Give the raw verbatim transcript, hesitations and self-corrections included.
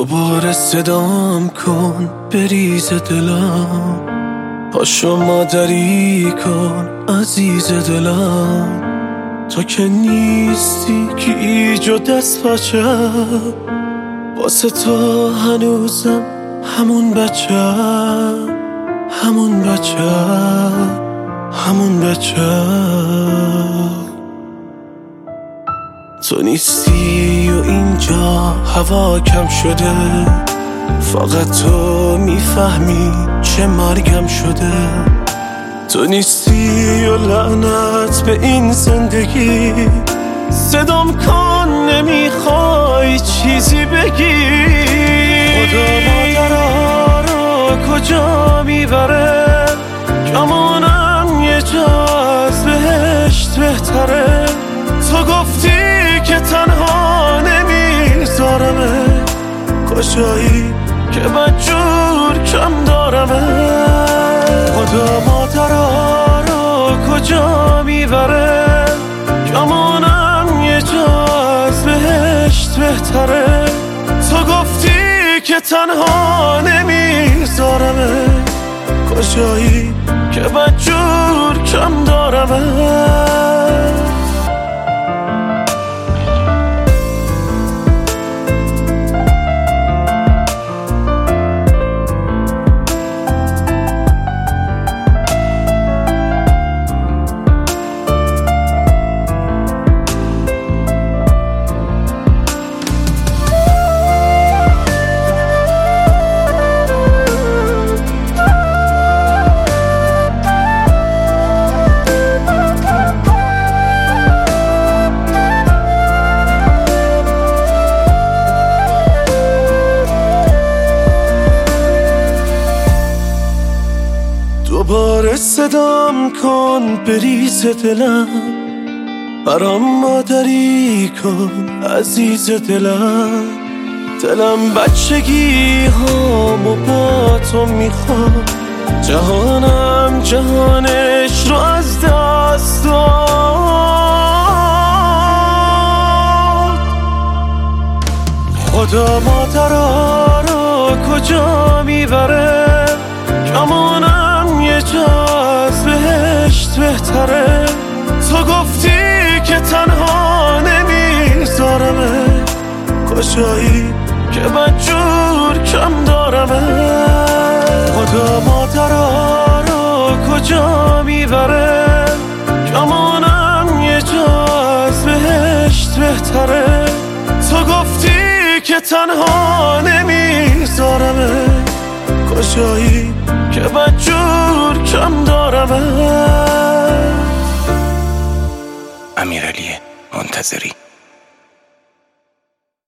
دوباره صدام کن بریز دلم، پاشو مادری کن عزیز دلم. تو که نیستی گیج و دست پاچه، واسه تو هنوزم همون بچه، همون بچه، همون بچه. تو نیستی و اینجا هوا کم شده، فقط تو میفهمی چه مرگم شده. تو نیستی و لعنت به این زندگی، صدام کن نمیخوای چیزی بگی. خدا مادرها رو کجا میبره، گمونم یه جا از بهشت بهتره. تو گفتی که تنها نمیذارمه، کجایی که بدجور کم دارمه. خدا مادرها رو کجا میبره، گمونم یه جا از بهشت بهتره. تو گفتی که تنها نمیذارمه، کجایی که بدجور کم دارمه. دوباره صدام کن بریز دلم، برام مادری کن عزیز دلم. دلم بچگی هامو با تو میخواد، جهانم جهانش رو از دست داد. خدا مادرها رو کجا میبره، گمونم یه جا از بهشت بهتره. تو گفتی که تنها نمیذارمه، کجایی که بدجور کم دارمه. خدا مادرها رو کجا میبره، گمونم یه جا از بهشت بهتره. تو گفتی که تنها نمیذارمه، کجایی که بدجور کم دارمه. امیرعلی منتظری.